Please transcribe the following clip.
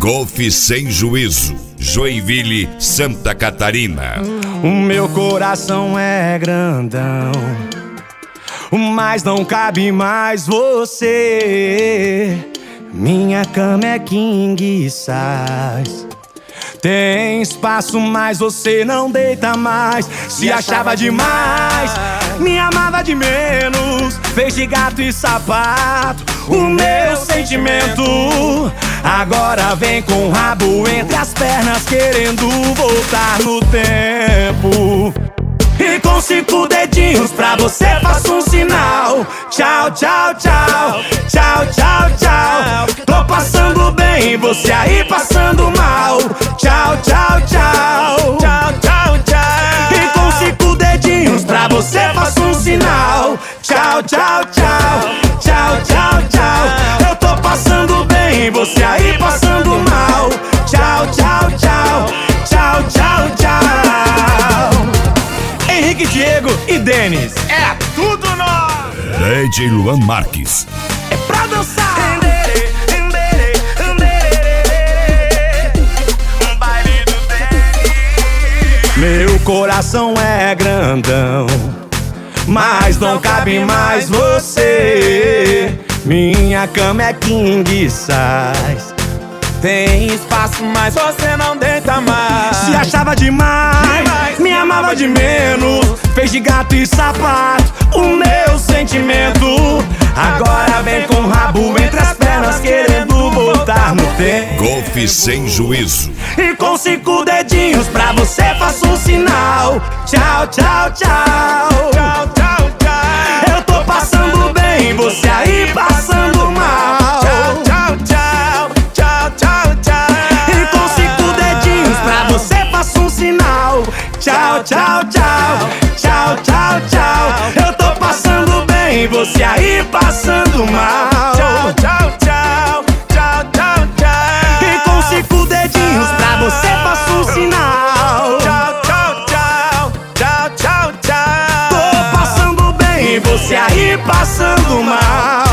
Golfe Sem Juízo, Joinville, Santa Catarina. O meu coração é grandão, mas não cabe mais você. Minha cama é king size, tem espaço, mas você não deita mais. Se achava demais, me amava de menos, fez de gato e sapato o meu sentimento. Agora vem com o rabo entre as pernas, querendo voltar no tempo. E com 5 dedinhos pra você faço um sinal. Tchau, tchau, tchau, tchau, tchau, tchau. Tô passando bem, você aí passando mal. Tchau, tchau, tchau, tchau, tchau, tchau. E com 5 dedinhos pra você faço um sinal. Tchau, tchau, tchau, tchau, tchau, tchau. Eu tô passando bem, você aí passando mal. Tchau, tchau, tchau, tchau, tchau, tchau. Henrique, Diego e Denis, é tudo nós! DJ Luan Marques. É pra dançar! Baile do Denis. Meu coração é grandão, mas não cabe mais você. Minha cama é king size, tem espaço, mas você não deita mais. Se achava demais, me amava de menos, fez de gato e sapato o meu sentimento. Agora vem com o rabo entre as pernas, querendo voltar no tempo. Golfe Sem Juízo. E com 5 dedinhos pra você faço um sinal. Tchau, tchau, tchau, tchau, tchau, tchau. Eu tô passando bem, você aí passando mal. Tchau, tchau, tchau, tchau, tchau, tchau. E com 5 dedinhos pra você faço um sinal. Tchau, tchau, tchau, tchau, tchau, tchau. Eu tô passando bem, você aí passando mal. Tchau, tchau, tchau, tchau, tchau, tchau. E com 5 dedinhos pra você faço um sinal. Tchau, tchau, tchau, tchau, tchau, tchau. Tô passando bem, você aí passando mal.